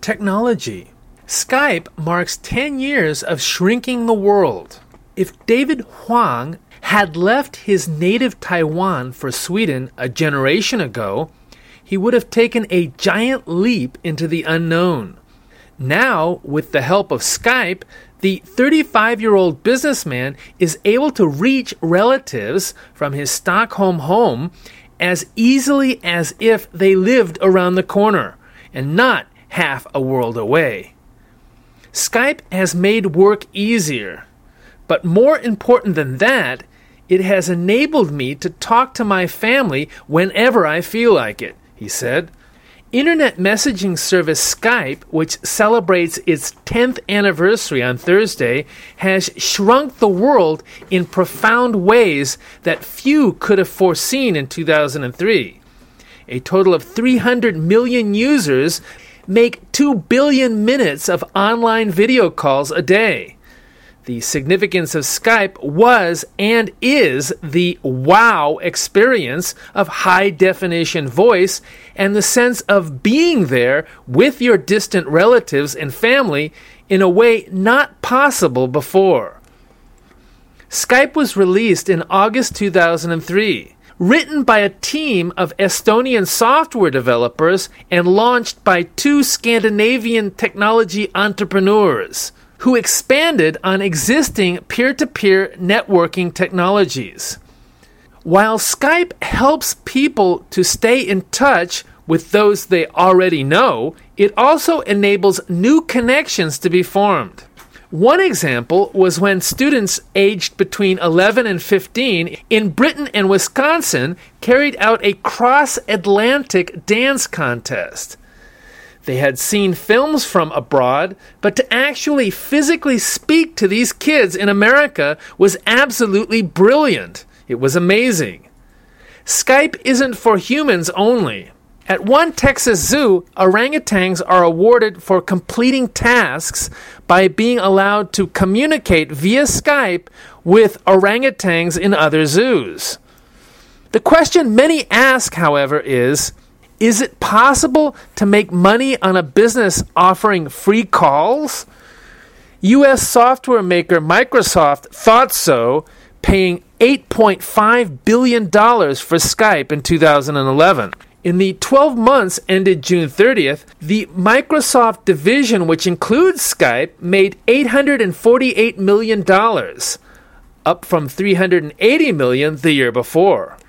technology. Skype marks 10 years of shrinking the world. If David Huang had left his native Taiwan for Sweden a generation ago, he would have taken a giant leap into the unknown. Now, with the help of Skype, the 35-year-old businessman is able to reach relatives from his Stockholm home as easily as if they lived around the corner and not half a world away. Skype has made work easier, but more important than that, it has enabled me to talk to my family whenever I feel like it, he said. Internet messaging service Skype, which celebrates its 10th anniversary on Thursday, has shrunk the world in profound ways that few could have foreseen in 2003. A total of 300 million users make 2 billion minutes of online video calls a day. The significance of Skype was and is the wow experience of high-definition voice and the sense of being there with your distant relatives and family in a way not possible before. Skype was released in August 2003, written by a team of Estonian software developers and launched by 2 Scandinavian technology entrepreneurs who expanded on existing peer-to-peer networking technologies. While Skype helps people to stay in touch with those they already know, it also enables new connections to be formed. One example was when students aged between 11 and 15 in Britain and Wisconsin carried out a cross-Atlantic dance contest. They had seen films from abroad, but to actually physically speak to these kids in America was absolutely brilliant. It was amazing. Skype isn't for humans only. At one Texas zoo, orangutans are awarded for completing tasks by being allowed to communicate via Skype with orangutans in other zoos. The question many ask, however, is it possible to make money on a business offering free calls? U.S. software maker Microsoft thought so, paying $8.5 billion for Skype in 2011. In the 12 months ended June 30th, the Microsoft division, which includes Skype, made $848 million, up from $380 million the year before.